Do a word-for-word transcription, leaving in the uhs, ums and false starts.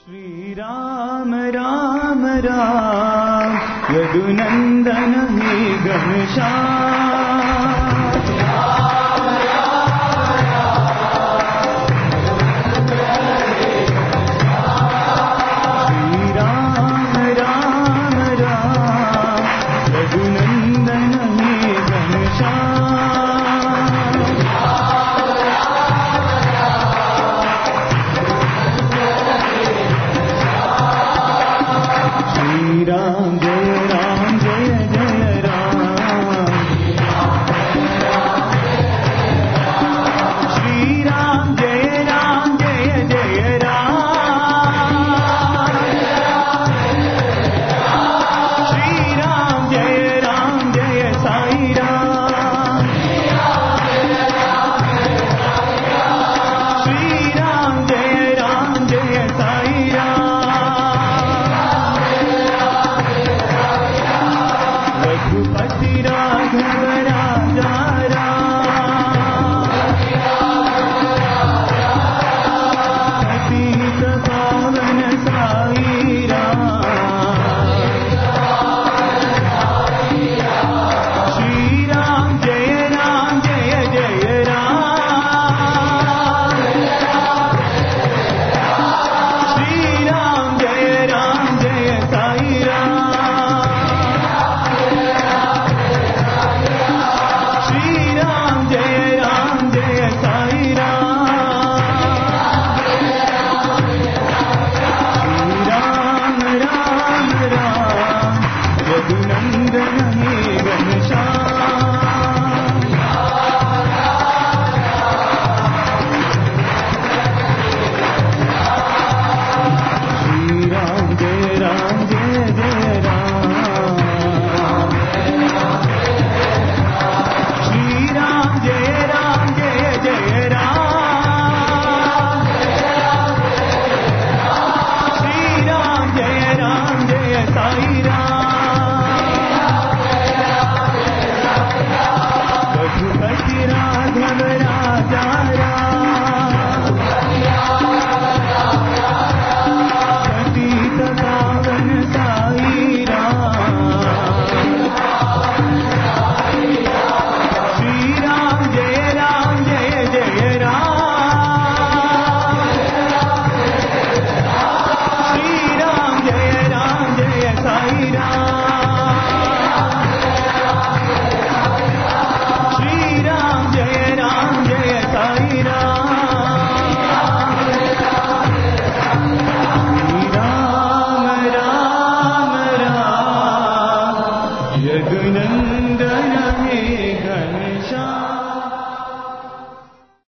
श्रीराम राम राम यदुनंदन हे घनश्याम श्रीराम राम राम यदुनंदन हे घनश्याम श्री राम जय राम जय जय राम श्री राम जय राम जय जय राम श्री राम जय राम जय साई राम श्री राम जय राम जय साई राम रघुपति राघव राजा राम पतित पावन साई राम श्री राम जय राम जय जय राम श्री राम जय राम जय साई राम श्री राम जय राम जय साई राम श्री राम राम राम यदुनंदन हे घनश्याम श्री राम जय राम जय जय राम श्री राम जय राम जय जय राम श्री राम जय राम जय साई राम रघुपति राघव राजा राम पतित पावन साई राम श्री राम जय राम जय जय राम श्री राम जय राम जय साई राम श्री राम जय राम जय साई राम श्री राम राम राम यदुनंदन हे